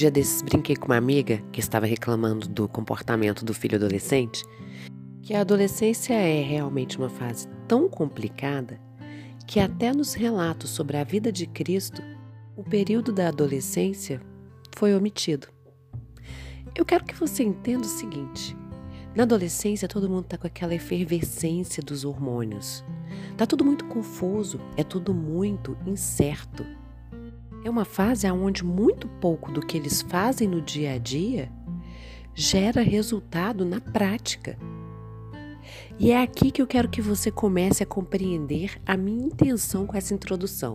Dia desses brinquei com uma amiga que estava reclamando do comportamento do filho adolescente, que a adolescência é realmente uma fase tão complicada que até nos relatos sobre a vida de Cristo, o período da adolescência foi omitido. Eu quero que você entenda o seguinte: na adolescência todo mundo está com aquela efervescência dos hormônios. Tá tudo muito confuso, é tudo muito incerto. É uma fase onde muito pouco do que eles fazem no dia a dia gera resultado na prática. E é aqui que eu quero que você comece a compreender a minha intenção com essa introdução.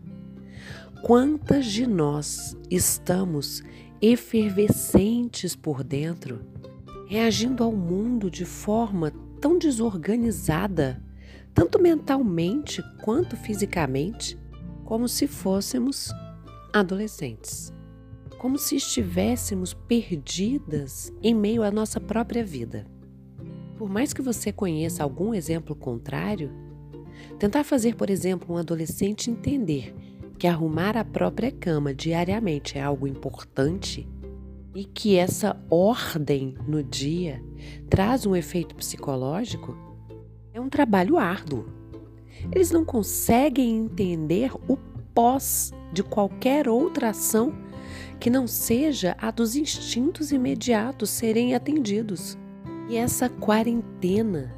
Quantas de nós estamos efervescentes por dentro, reagindo ao mundo de forma tão desorganizada, tanto mentalmente quanto fisicamente, como se fôssemos adolescentes, como se estivéssemos perdidas em meio à nossa própria vida. Por mais que você conheça algum exemplo contrário, tentar fazer, por exemplo, um adolescente entender que arrumar a própria cama diariamente é algo importante e que essa ordem no dia traz um efeito psicológico, é um trabalho árduo. Eles não conseguem entender o pós de qualquer outra ação que não seja a dos instintos imediatos serem atendidos. E essa quarentena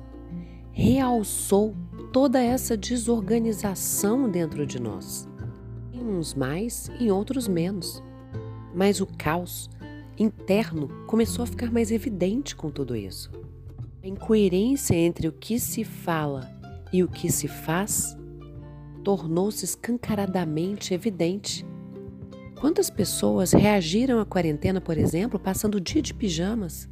realçou toda essa desorganização dentro de nós. Em uns mais, em outros menos. Mas o caos interno começou a ficar mais evidente com tudo isso. A incoerência entre o que se fala e o que se faz tornou-se escancaradamente evidente. Quantas pessoas reagiram à quarentena, por exemplo, passando o dia de pijamas,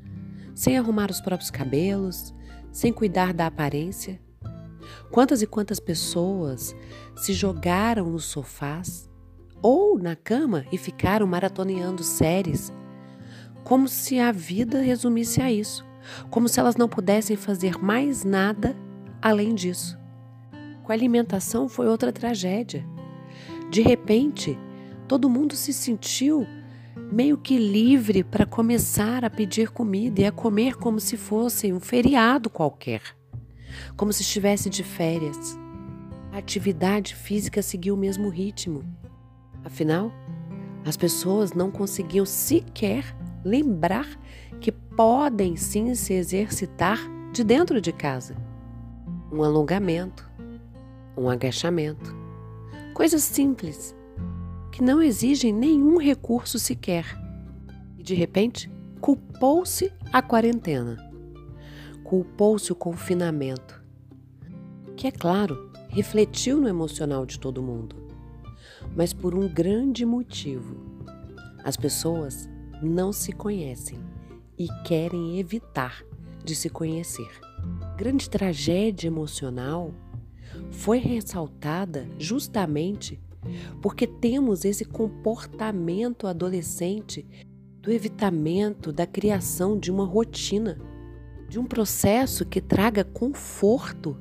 sem arrumar os próprios cabelos, sem cuidar da aparência? Quantas e quantas pessoas se jogaram nos sofás ou na cama e ficaram maratoneando séries, como se a vida resumisse a isso, como se elas não pudessem fazer mais nada além disso. Com a alimentação foi outra tragédia. De repente, todo mundo se sentiu meio que livre para começar a pedir comida e a comer como se fosse um feriado qualquer, como se estivesse de férias. A atividade física seguiu o mesmo ritmo. Afinal, as pessoas não conseguiam sequer lembrar que podem sim se exercitar de dentro de casa. Um alongamento, um agachamento, coisas simples, que não exigem nenhum recurso sequer. E de repente, culpou-se a quarentena, culpou-se o confinamento, que é claro, refletiu no emocional de todo mundo, mas por um grande motivo. As pessoas não se conhecem e querem evitar de se conhecer. Grande tragédia emocional foi ressaltada justamente porque temos esse comportamento adolescente do evitamento da criação de uma rotina, de um processo que traga conforto,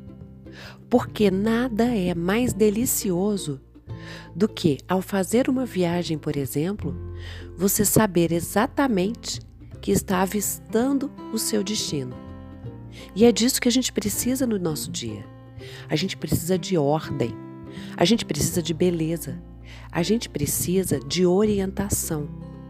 porque nada é mais delicioso do que, ao fazer uma viagem, por exemplo, você saber exatamente que está avistando o seu destino. E é disso que a gente precisa no nosso dia. A gente precisa de ordem, a gente precisa de beleza, a gente precisa de orientação.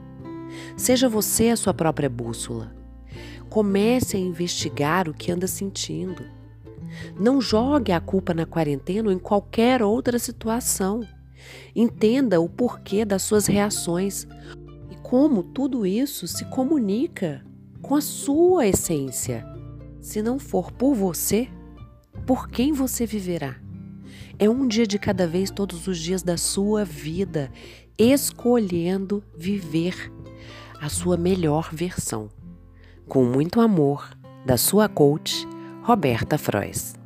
Seja você a sua própria bússola. Comece a investigar o que anda sentindo. Não jogue a culpa na quarentena ou em qualquer outra situação. Entenda o porquê das suas reações e como tudo isso se comunica com a sua essência. Se não for por você, por quem você viverá? É um dia de cada vez, todos os dias da sua vida, escolhendo viver a sua melhor versão. Com muito amor, da sua coach, Roberta Frois.